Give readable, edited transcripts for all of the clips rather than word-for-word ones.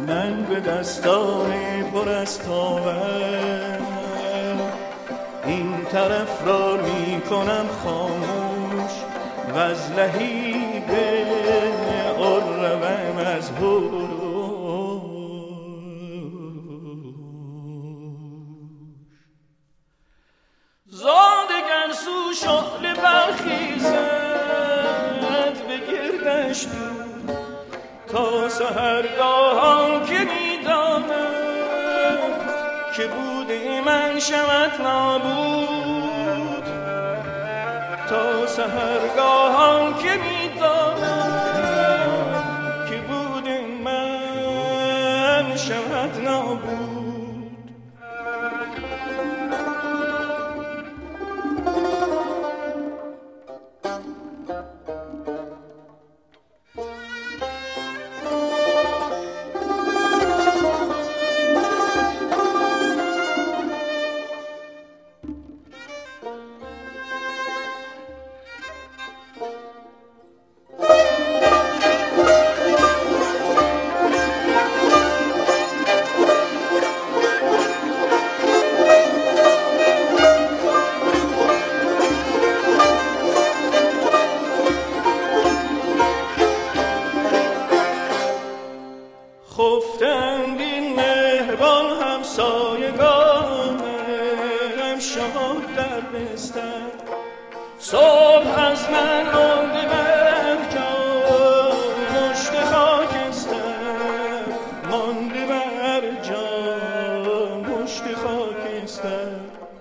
من به دستان پر از تاول این طرف را می کنم خاموش و از لهیب اروم از هوش. زادگر سو شعله برخیزد به گردش دور تا سحرگاهان که میداند که بوده من شود نابود، تا سحرگاهان که میداند که بوده من شود نابود. خفتند این مهربان همسایگانم شاد در بستر، صبح از من مانده بر جا مشت خاکستر، مانده بر جا مشت خاکستر.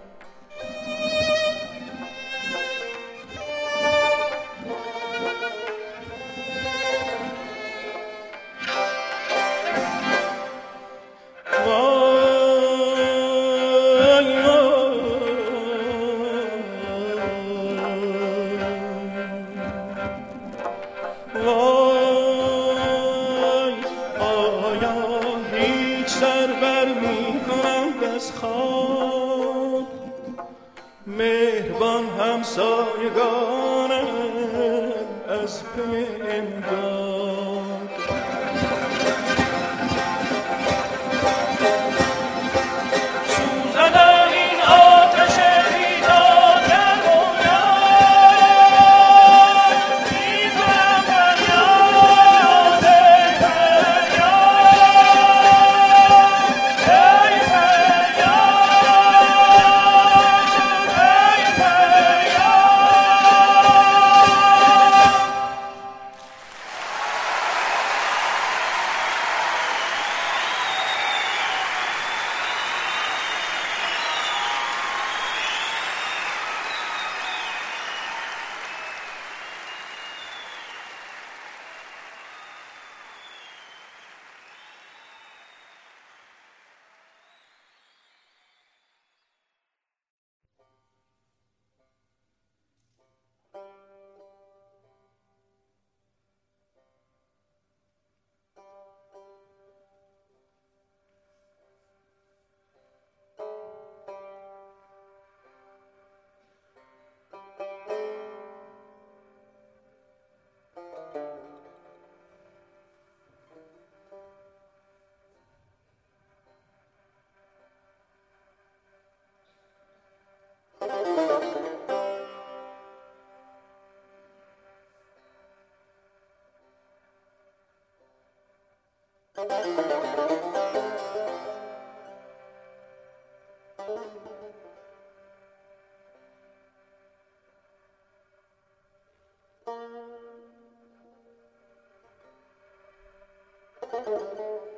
مهربان همسایگانم از پی امداد، سوزدم این آتش بیداد در بویان، میکنم فریاد ای فریاد ای Thank you.